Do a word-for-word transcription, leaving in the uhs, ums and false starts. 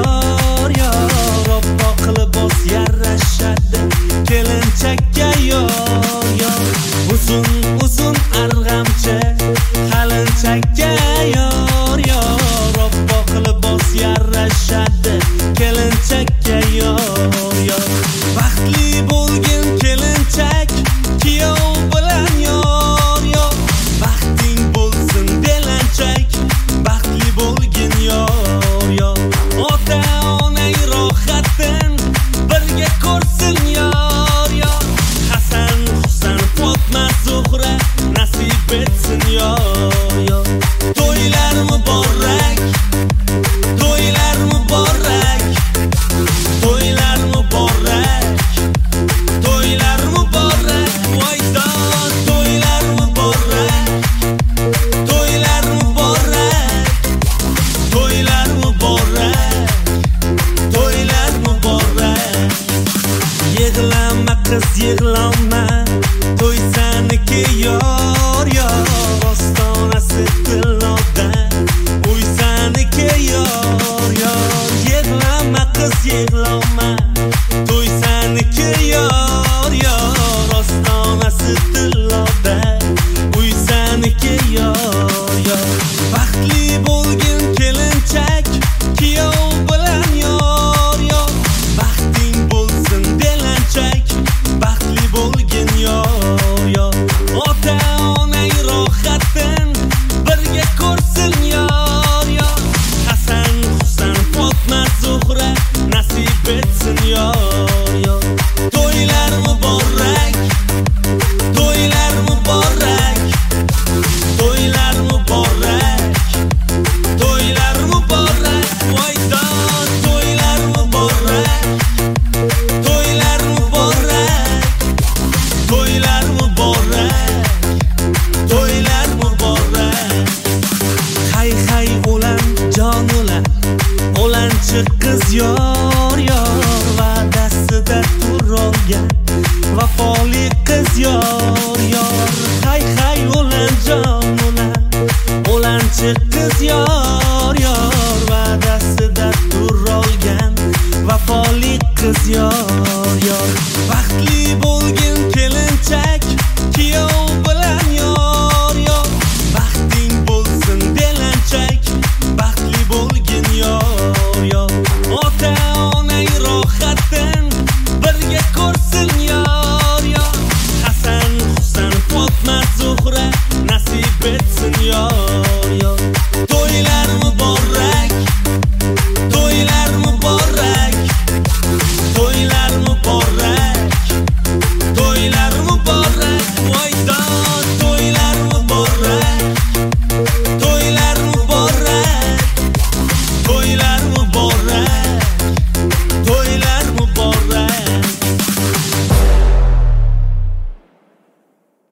yor yor oppo qilib boz yarashadi kelinchakka yor yor uzun uzun arg'amchi qalinchakka yor yor oppo qilib boz yarashadi kelinchakka yor yor baxtli bo'lgin kelinchak kuyov bilan yor yor baxting bo'lsin belanchak baxtli bo'lgin yor yor ota onang rohatin birga ko'rsin yor yor Hasan Husan Fatma Zuhra nasib etsin yor yor to'ylar muborak to'ylar muborak to'ylar muborak to'ylar muborak voydon to'ylar muborak to'ylar muborak to'ylar muborak to'ylar muborak yig'lama qiz yig'lama to'y saniki yor yor ostonasi tilloda uy saniki yor yor yig'lama qiz yig'lama to'y saniki yor yor ostonasi tilloda uy saniki yor yor baxtli bo'lgin kelinchak kuyov bilan yor yor baxting bo'lsin belanchak baxtli bo'lgin yor yor ota onang rohatin birga ko'rsin yor yor Hasan Husan Fatma Zuhra nasib etsin yor yor to'ylar muborak to'ylar muborak to'ylar muborak to'ylar muborak voydon to'ylar muborak to'ylar muborak to'ylar muborak to'ylar muborak hay hay o'lan jon o'lan o'lanchi qiz yor yor va'dasida turolgan vafoli qiz yor yor hay hay o'lan jon o'lan o'lanchi qiz yor